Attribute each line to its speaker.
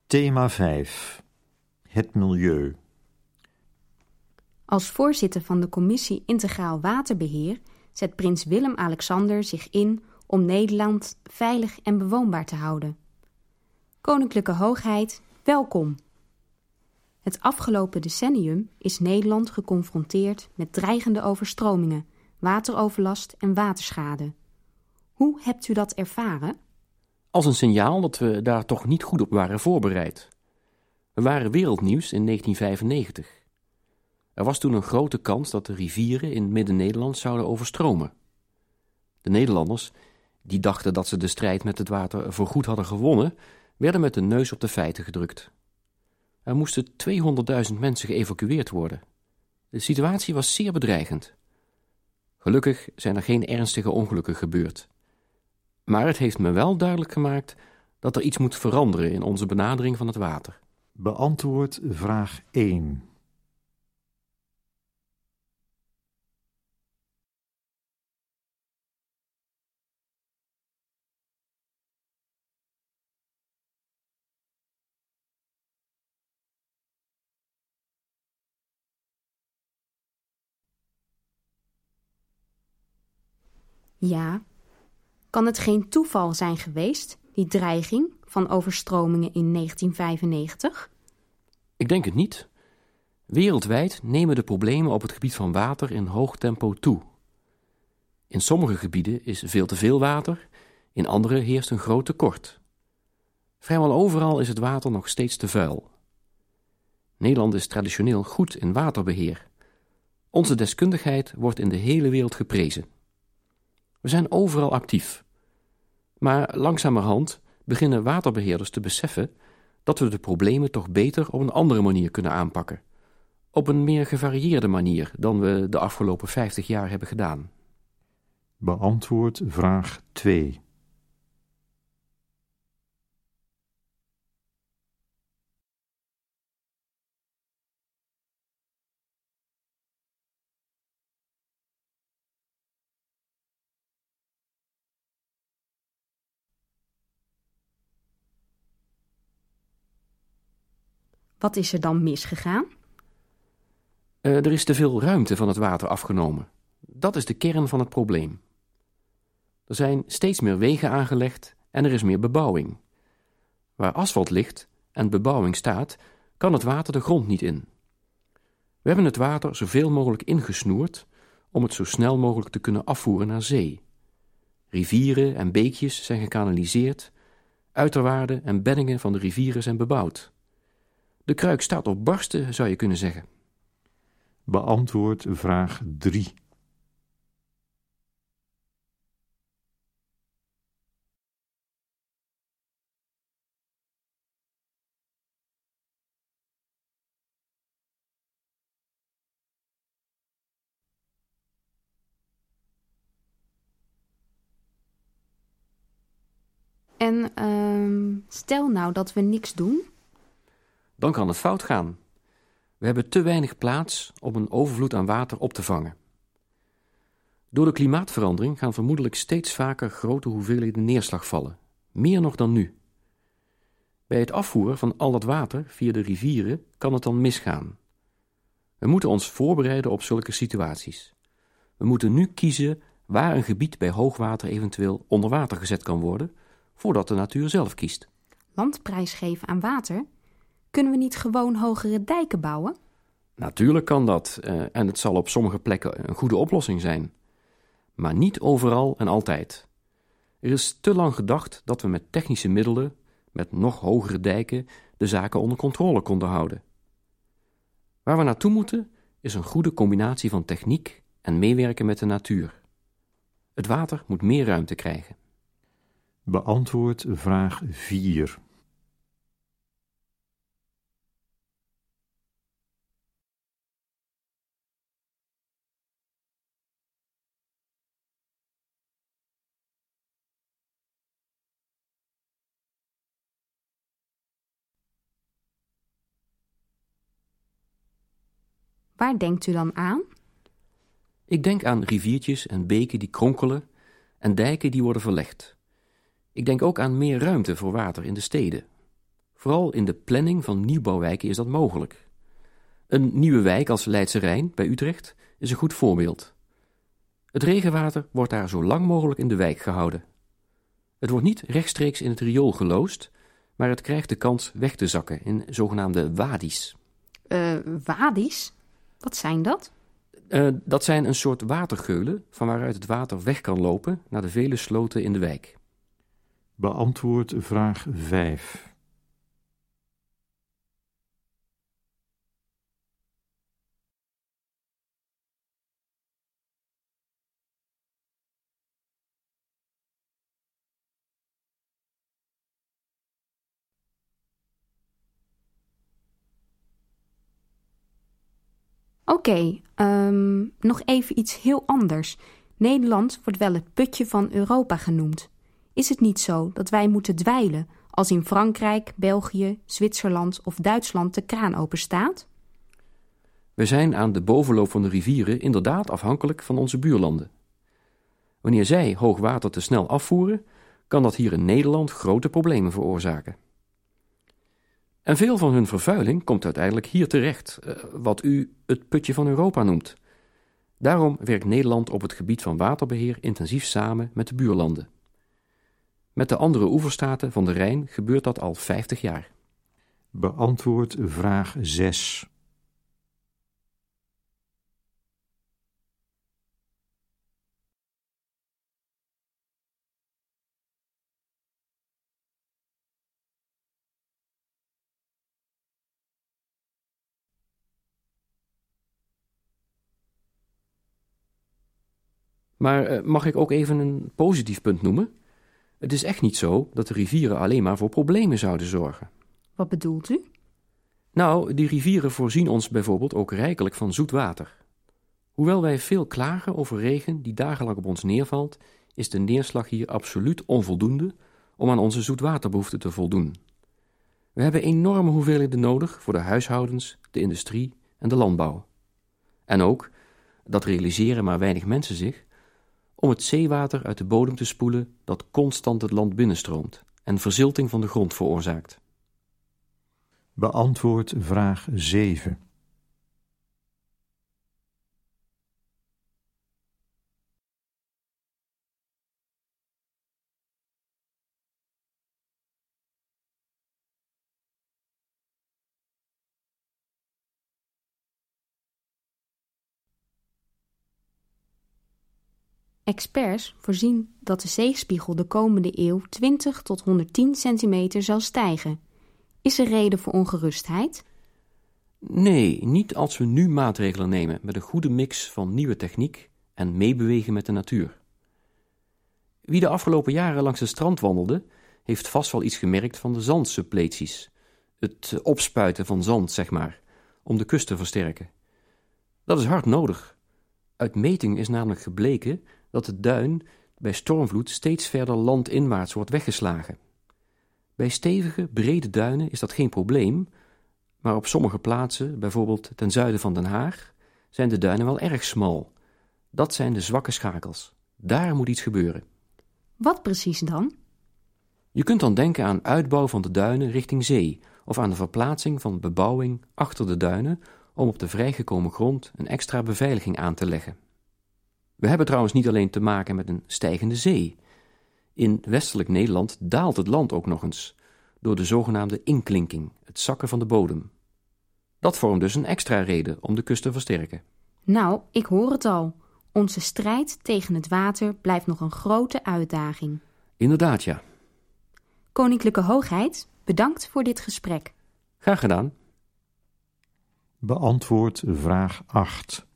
Speaker 1: Thema 5. Het milieu.
Speaker 2: Als voorzitter van de Commissie Integraal Waterbeheer zet prins Willem-Alexander zich in om Nederland veilig en bewoonbaar te houden. Koninklijke Hoogheid, welkom. Het afgelopen decennium is Nederland geconfronteerd met dreigende overstromingen, wateroverlast en waterschade. Hoe hebt u dat ervaren?
Speaker 3: Als een signaal dat we daar toch niet goed op waren voorbereid. We waren wereldnieuws in 1995. Er was toen een grote kans dat de rivieren in Midden-Nederland zouden overstromen. De Nederlanders, die dachten dat ze de strijd met het water voorgoed hadden gewonnen, werden met de neus op de feiten gedrukt. Er moesten 200.000 mensen geëvacueerd worden. De situatie was zeer bedreigend. Gelukkig zijn er geen ernstige ongelukken gebeurd. Maar het heeft me wel duidelijk gemaakt dat er iets moet veranderen in onze benadering van het water.
Speaker 1: Beantwoord vraag 1.
Speaker 2: Ja. Kan het geen toeval zijn geweest, die dreiging van overstromingen in 1995?
Speaker 3: Ik denk het niet. Wereldwijd nemen de problemen op het gebied van water in hoog tempo toe. In sommige gebieden is veel te veel water, in andere heerst een groot tekort. Vrijwel overal is het water nog steeds te vuil. Nederland is traditioneel goed in waterbeheer. Onze deskundigheid wordt in de hele wereld geprezen. We zijn overal actief. Maar langzamerhand beginnen waterbeheerders te beseffen dat we de problemen toch beter op een andere manier kunnen aanpakken. Op een meer gevarieerde manier dan we de afgelopen 50 jaar hebben gedaan.
Speaker 1: Beantwoord vraag 2.
Speaker 2: Wat is er dan misgegaan?
Speaker 3: Er is te veel ruimte van het water afgenomen. Dat is de kern van het probleem. Er zijn steeds meer wegen aangelegd en er is meer bebouwing. Waar asfalt ligt en bebouwing staat, kan het water de grond niet in. We hebben het water zoveel mogelijk ingesnoerd om het zo snel mogelijk te kunnen afvoeren naar zee. Rivieren en beekjes zijn gekanaliseerd, uiterwaarden en beddingen van de rivieren zijn bebouwd. De kruik staat op barsten, zou je kunnen zeggen.
Speaker 1: Beantwoord vraag 3.
Speaker 2: En stel nou dat we niks doen.
Speaker 3: Dan kan het fout gaan. We hebben te weinig plaats om een overvloed aan water op te vangen. Door de klimaatverandering gaan vermoedelijk steeds vaker grote hoeveelheden neerslag vallen, meer nog dan nu. Bij het afvoeren van al dat water via de rivieren kan het dan misgaan. We moeten ons voorbereiden op zulke situaties. We moeten nu kiezen waar een gebied bij hoogwater eventueel onder water gezet kan worden, voordat de natuur zelf kiest.
Speaker 2: Landprijs geven aan water? Kunnen we niet gewoon hogere dijken bouwen?
Speaker 3: Natuurlijk kan dat, en het zal op sommige plekken een goede oplossing zijn. Maar niet overal en altijd. Er is te lang gedacht dat we met technische middelen, met nog hogere dijken, de zaken onder controle konden houden. Waar we naartoe moeten, is een goede combinatie van techniek en meewerken met de natuur. Het water moet meer ruimte krijgen.
Speaker 1: Beantwoord vraag 4.
Speaker 2: Waar denkt u dan aan?
Speaker 3: Ik denk aan riviertjes en beken die kronkelen en dijken die worden verlegd. Ik denk ook aan meer ruimte voor water in de steden. Vooral in de planning van nieuwbouwwijken is dat mogelijk. Een nieuwe wijk als Leidse Rijn bij Utrecht is een goed voorbeeld. Het regenwater wordt daar zo lang mogelijk in de wijk gehouden. Het wordt niet rechtstreeks in het riool geloosd, maar het krijgt de kans weg te zakken in zogenaamde wadi's.
Speaker 2: Wadi's? Wat zijn dat?
Speaker 3: Dat zijn een soort watergeulen van waaruit het water weg kan lopen naar de vele sloten in de wijk.
Speaker 1: Beantwoord vraag 5.
Speaker 2: Oké, nog even iets heel anders. Nederland wordt wel het putje van Europa genoemd. Is het niet zo dat wij moeten dweilen als in Frankrijk, België, Zwitserland of Duitsland de kraan open staat?
Speaker 3: We zijn aan de bovenloop van de rivieren inderdaad afhankelijk van onze buurlanden. Wanneer zij hoog water te snel afvoeren, kan dat hier in Nederland grote problemen veroorzaken. En veel van hun vervuiling komt uiteindelijk hier terecht, wat u het putje van Europa noemt. Daarom werkt Nederland op het gebied van waterbeheer intensief samen met de buurlanden. Met de andere oeverstaten van de Rijn gebeurt dat al 50 jaar.
Speaker 1: Beantwoord vraag 6.
Speaker 3: Maar mag ik ook even een positief punt noemen? Het is echt niet zo dat de rivieren alleen maar voor problemen zouden zorgen.
Speaker 2: Wat bedoelt u?
Speaker 3: Nou, die rivieren voorzien ons bijvoorbeeld ook rijkelijk van zoet water. Hoewel wij veel klagen over regen die dagenlang op ons neervalt, is de neerslag hier absoluut onvoldoende om aan onze zoetwaterbehoeften te voldoen. We hebben enorme hoeveelheden nodig voor de huishoudens, de industrie en de landbouw. En ook, dat realiseren maar weinig mensen zich, om het zeewater uit de bodem te spoelen dat constant het land binnenstroomt en verzilting van de grond veroorzaakt.
Speaker 1: Beantwoord vraag 7.
Speaker 2: Experts voorzien dat de zeespiegel de komende eeuw 20 tot 110 centimeter zal stijgen. Is er reden voor ongerustheid?
Speaker 3: Nee, niet als we nu maatregelen nemen met een goede mix van nieuwe techniek en meebewegen met de natuur. Wie de afgelopen jaren langs het strand wandelde, heeft vast wel iets gemerkt van de zandsuppleties. Het opspuiten van zand, zeg maar, om de kust te versterken. Dat is hard nodig. Uit meting is namelijk gebleken dat de duin bij stormvloed steeds verder landinwaarts wordt weggeslagen. Bij stevige, brede duinen is dat geen probleem, maar op sommige plaatsen, bijvoorbeeld ten zuiden van Den Haag, zijn de duinen wel erg smal. Dat zijn de zwakke schakels. Daar moet iets gebeuren.
Speaker 2: Wat precies dan?
Speaker 3: Je kunt dan denken aan uitbouw van de duinen richting zee of aan de verplaatsing van bebouwing achter de duinen om op de vrijgekomen grond een extra beveiliging aan te leggen. We hebben trouwens niet alleen te maken met een stijgende zee. In westelijk Nederland daalt het land ook nog eens, door de zogenaamde inklinking, het zakken van de bodem. Dat vormt dus een extra reden om de kust te versterken.
Speaker 2: Nou, ik hoor het al. Onze strijd tegen het water blijft nog een grote uitdaging.
Speaker 3: Inderdaad, ja.
Speaker 2: Koninklijke Hoogheid, bedankt voor dit gesprek.
Speaker 3: Graag gedaan.
Speaker 1: Beantwoord vraag 8.